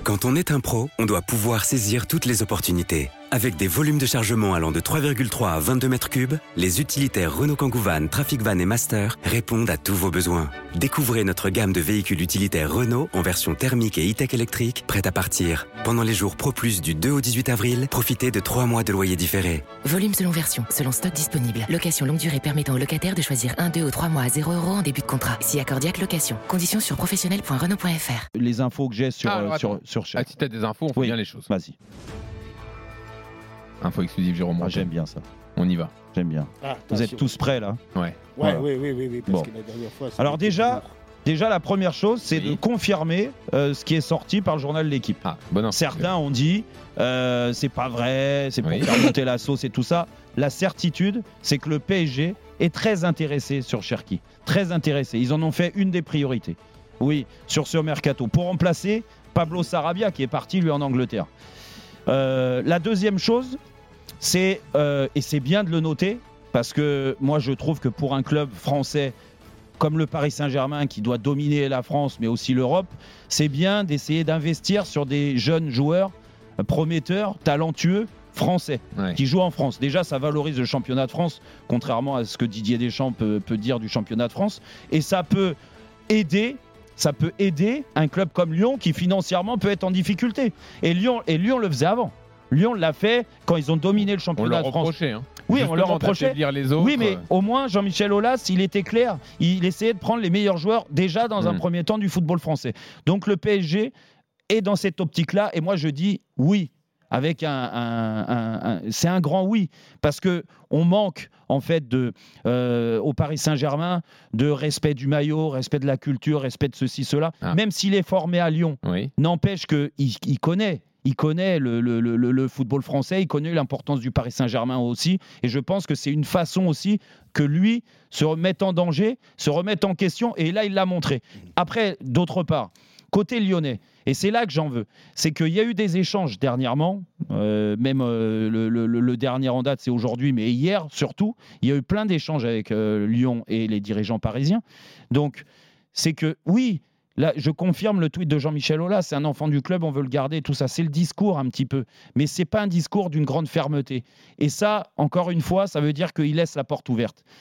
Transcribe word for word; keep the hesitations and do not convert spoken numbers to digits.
Quand on est un pro, on doit pouvoir saisir toutes les opportunités. Avec des volumes de chargement allant de trois virgule trois à vingt-deux mètres cubes, les utilitaires Renault Kangoo Van, Trafic Van et Master répondent à tous vos besoins. Découvrez notre gamme de véhicules utilitaires Renault en version thermique et e-tech électrique, prête à partir. Pendant les jours Pro Plus du deux au dix-huit avril, profitez de trois mois de loyer différé. Volume selon version, selon stock disponible. Location longue durée permettant aux locataires de choisir un, deux ou trois mois à zéro euros en début de contrat. Si accordiaque location. Conditions sur professionnel point renault point f r. Les infos que j'ai sur, Ah, alors, euh, sur, attends. sur chaque. Ah, si t'as des infos, on fait Oui. bien les choses. Vas-y. Info exclusive, Jérôme. Moi, Montel. j'aime bien ça. On y va. J'aime bien. Ah, Vous êtes attention. tous prêts là? Ouais. Ouais, Voilà. oui, oui, oui, oui, parce Bon. que la dernière fois. c'était Alors déjà, court. déjà la première chose, c'est Oui. de confirmer euh, ce qui est sorti par le journal de l'équipe. Ah, bon info. Certains ont dit euh, c'est pas vrai, c'est pour Oui. faire monter la sauce et tout ça. La certitude, c'est que le P S G est très intéressé sur Cherki. Très intéressé. Ils en ont fait une des priorités. Oui, sur ce mercato. Pour remplacer Pablo Sarabia qui est parti lui en Angleterre. Euh, la deuxième chose, c'est, euh, et c'est bien de le noter, parce que moi je trouve que pour un club français comme le Paris Saint-Germain qui doit dominer la France mais aussi l'Europe, c'est bien d'essayer d'investir sur des jeunes joueurs euh, prometteurs, talentueux, français, Ouais. qui jouent en France. Déjà, ça valorise le championnat de France, contrairement à ce que Didier Deschamps peut, peut dire du championnat de France. Et ça peut aider, ça peut aider un club comme Lyon qui financièrement peut être en difficulté. Et Lyon, et Lyon le faisait avant. Lyon l'a fait quand ils ont dominé le On championnat leur de France. reprochait. Hein. Oui, on leur Justement, reprochait. d'affaiblir les autres. Oui, mais au moins, Jean-Michel Aulas, il était clair. Il essayait de prendre les meilleurs joueurs déjà dans un Mm. premier temps du football français. Donc le P S G est dans cette optique-là. Et moi, je dis oui. Avec un, un- un- un- c'est un grand oui, parce que on manque en fait de euh, au Paris Saint-Germain de respect du maillot, respect de la culture, respect de ceci cela. Ah. Même s'il est formé à Lyon, Oui. n'empêche que il, il connaît. Il connaît le, le- le- le football français, il connaît l'importance du Paris Saint-Germain aussi. Et je pense que c'est une façon aussi que lui se remette en danger, se remette en question. Et là, il l'a montré. Après, d'autre part, côté lyonnais, et c'est là que j'en veux, c'est qu'il y a eu des échanges dernièrement, euh, même euh, le, le- le dernier en date, c'est aujourd'hui, mais hier surtout, il y a eu plein d'échanges avec euh, Lyon et les dirigeants parisiens. Donc, c'est que oui. Là, je confirme le tweet de Jean-Michel Aulas, c'est un enfant du club, on veut le garder, tout ça. C'est le discours un petit peu. Mais ce n'est pas un discours d'une grande fermeté. Et ça, encore une fois, ça veut dire qu'il laisse la porte ouverte.